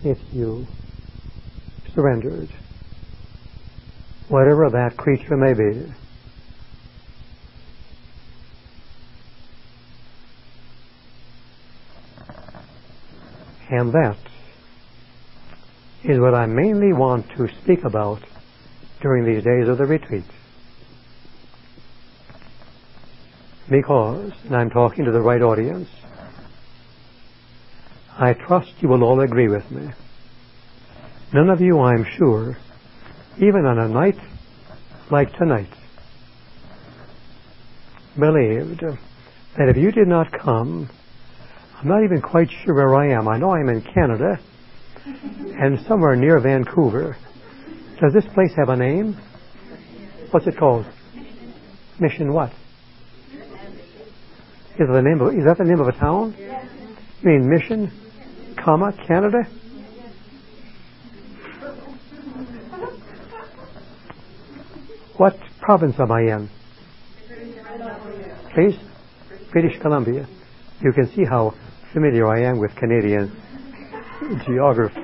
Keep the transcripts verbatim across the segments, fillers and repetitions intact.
if you surrendered, whatever that creature may be. And that is what I mainly want to speak about during these days of the retreat. Because, and I'm talking to the right audience, I trust you will all agree with me. None of you, I'm sure, even on a night like tonight, believed that if you did not come, I'm not even quite sure where I am. I know I'm in Canada and somewhere near Vancouver. Does this place have a name? What's it called? Mission what? Is the name of, is that the name of a town? You mean Mission, comma, Canada? What province am I in? Please? British Columbia. You can see how familiar I am with Canadian geography.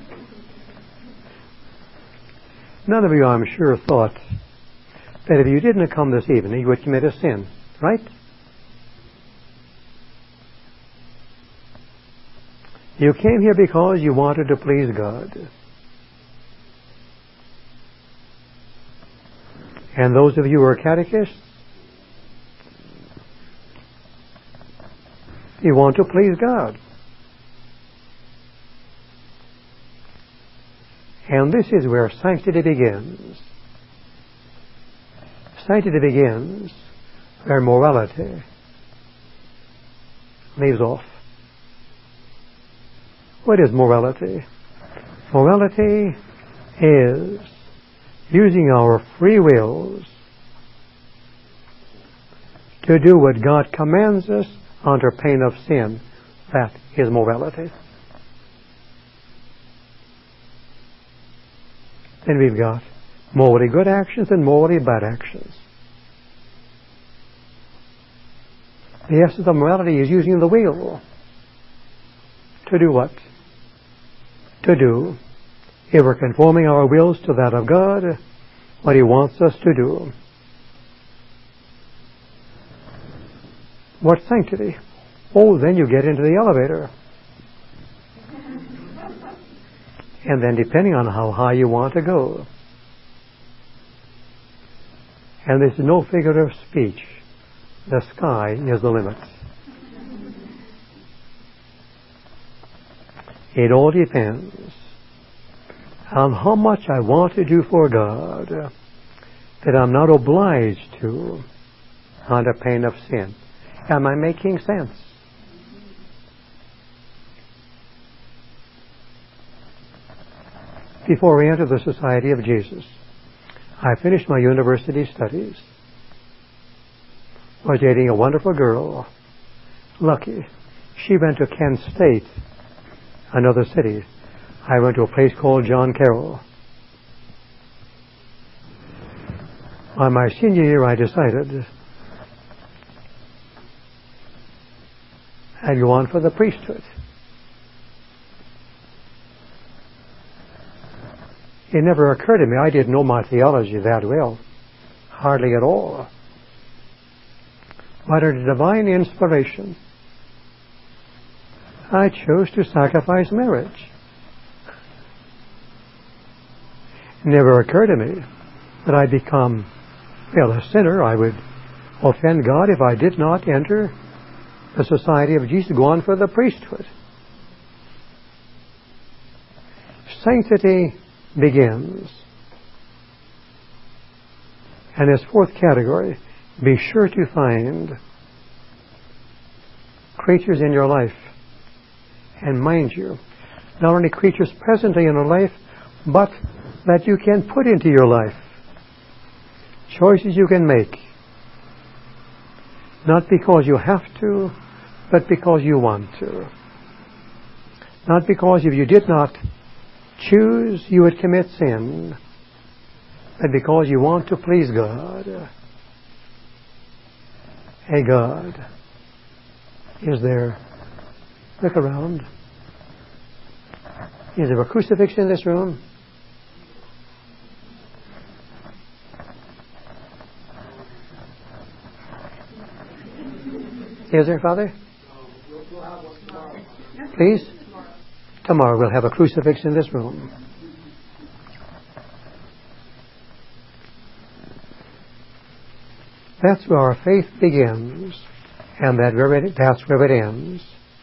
None of you, I'm sure, thought that if you didn't come this evening, you would commit a sin, right? You came here because you wanted to please God. And those of you who are catechists, you want to please God. And this is where sanctity begins. Sanctity begins where morality leaves off. What is morality? Morality is using our free wills to do what God commands us under pain of sin. That is morality. Then we've got morally good actions and morally bad actions. The essence of morality is using the will to do what? To do, if we're conforming our wills to that of God, what He wants us to do. What's sanctity? Oh, then you get into the elevator. And then depending on how high you want to go. And this is no figure of speech. The sky is the limit. It all depends on how much I want to do for God that I'm not obliged to under pain of sin. Am I making sense? Before we enter the Society of Jesus, I finished my university studies. I was dating a wonderful girl, Lucky. She went to Kent State, another city. I went to a place called John Carroll. On my senior year, I decided I'd go on for the priesthood. It never occurred to me. I didn't know my theology that well. Hardly at all. But under divine inspiration, I chose to sacrifice marriage. It never occurred to me that I'd become, well, a sinner. I would offend God if I did not enter the Society of Jesus, go on for the priesthood. Sanctity begins. And this fourth category, be sure to find creatures in your life. And mind you, not only creatures presently in your life, but that you can put into your life. Choices you can make. Not because you have to, but because you want to. Not because if you did not choose, you would commit sin, but because you want to please God. Hey, God, is there? Look around. Is there a crucifix in this room? Is there, Father? Please? Tomorrow we'll have a crucifix in this room. That's where our faith begins, and that where it, that's where it ends.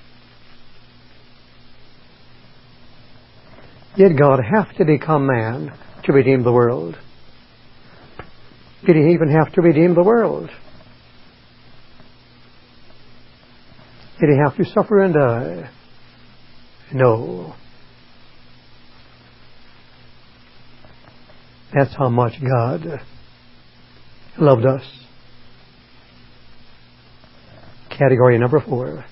Did God have to become man to redeem the world? Did He even have to redeem the world? Did He have to suffer and die? No. That's how much God loved us. Category number four.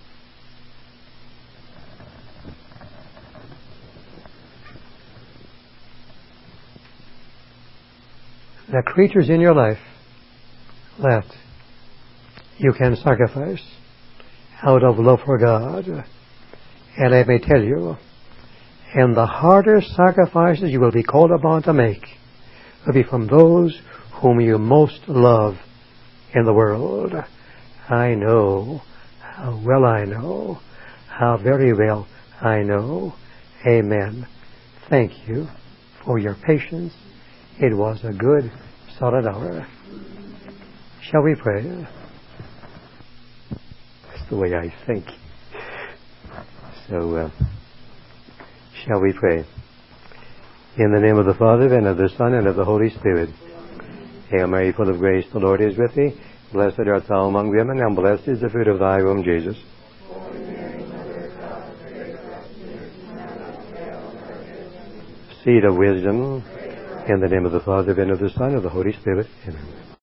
The creatures in your life that you can sacrifice out of love for God. And I may tell you, and the hardest sacrifices you will be called upon to make will be from those whom you most love in the world. I know, how well I know, how very well I know. Amen. Thank you for your patience. It was a good, solid hour. Shall we pray? That's the way I think. So, uh, shall we pray? In the name of the Father, and of the Son, and of the Holy Spirit. Hail Mary, full of grace, the Lord is with thee. Blessed art thou among women, and blessed is the fruit of thy womb, Jesus. Seed of wisdom, in the name of the Father, and of the Son, and of the Holy Spirit. Amen.